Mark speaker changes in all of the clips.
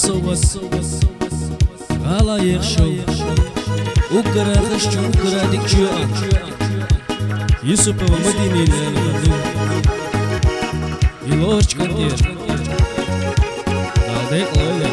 Speaker 1: صوت غلا يخشو وقرا خشو وقرا ديكشو يوسف ومديني لالغدو يلوش كندير دالديك لولا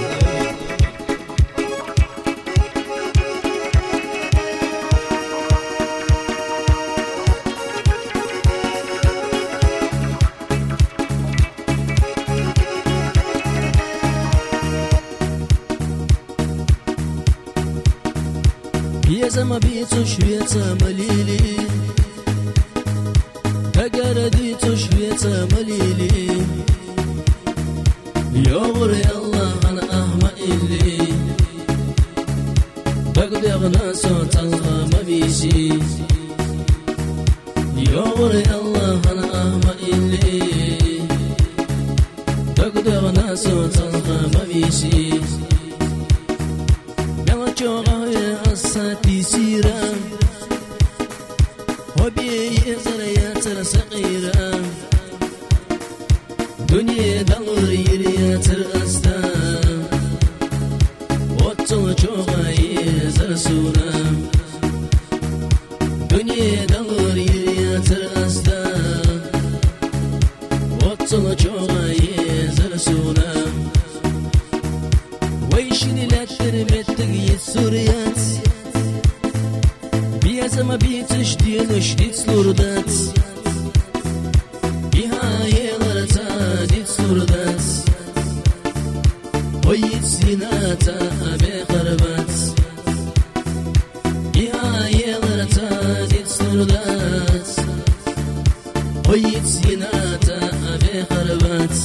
Speaker 2: يا زما بيتو شويتا مليلي أقرديتو شويتا مليلي يغري الله أنا أهما إلي بقدغنا صوت الله ما بيشي يغري الله أنا أهما إلي بقدغنا صوت الله ما بيشي أصاتي سيرا وبي زريات صغيرة دنيا دور يريات الأستا وطوشوها يزرسونا دنيا دور يريات الأستا وطوشوها يزرسونا ويشني لا ترمتك يسوريات بيزما بيتش دينش ديت سلوردات بها يغرتا ديت سلوردات ويت سيناتا بخربات بها يغرتا ديت سلوردات ويت سيناتا بخربات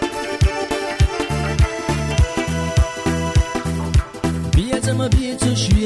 Speaker 2: زما بيتو